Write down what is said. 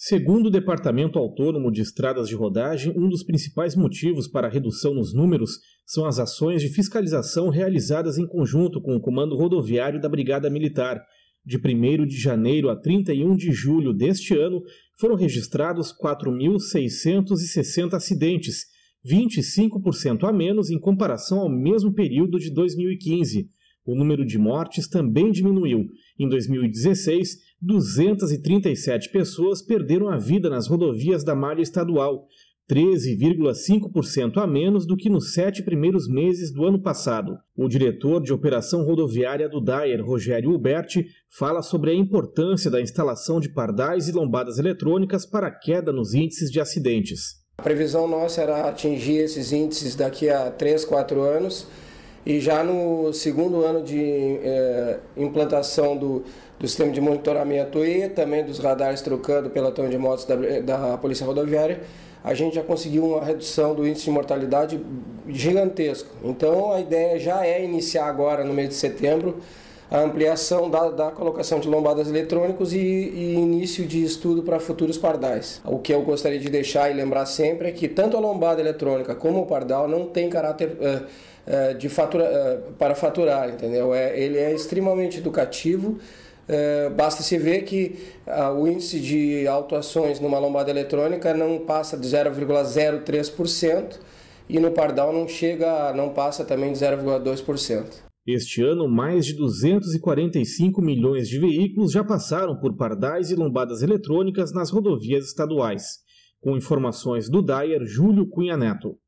Segundo o Departamento Autônomo de Estradas de Rodagem, um dos principais motivos para a redução nos números são as ações de fiscalização realizadas em conjunto com o Comando Rodoviário da Brigada Militar. De 1º de janeiro a 31 de julho deste ano, foram registrados 4.660 acidentes, 25% a menos em comparação ao mesmo período de 2015. O número de mortes também diminuiu. Em 2016, 237 pessoas perderam a vida nas rodovias da malha estadual, 13,5% a menos do que nos 7 primeiros meses do ano passado. O diretor de operação rodoviária do DAER, Rogério Huberti, fala sobre a importância da instalação de pardais e lombadas eletrônicas para a queda nos índices de acidentes. A previsão nossa era atingir esses índices daqui a 3, 4 anos. E já no segundo ano de implantação do sistema de monitoramento e também dos radares trocando pelotão de motos da Polícia Rodoviária, a gente já conseguiu uma redução do índice de mortalidade gigantesco. Então a ideia já é iniciar agora, no mês de setembro, a ampliação da colocação de lombadas eletrônicas e início de estudo para futuros pardais. O que eu gostaria de deixar e lembrar sempre é que tanto a lombada eletrônica como o pardal não tem caráter para faturar, entendeu? Ele é extremamente educativo. Basta se ver que o índice de autuações numa lombada eletrônica não passa de 0,03% e no pardal não passa também de 0,2%. Este ano, mais de 245 milhões de veículos já passaram por pardais e lombadas eletrônicas nas rodovias estaduais. Com informações do DAER, Júlio Cunha Neto.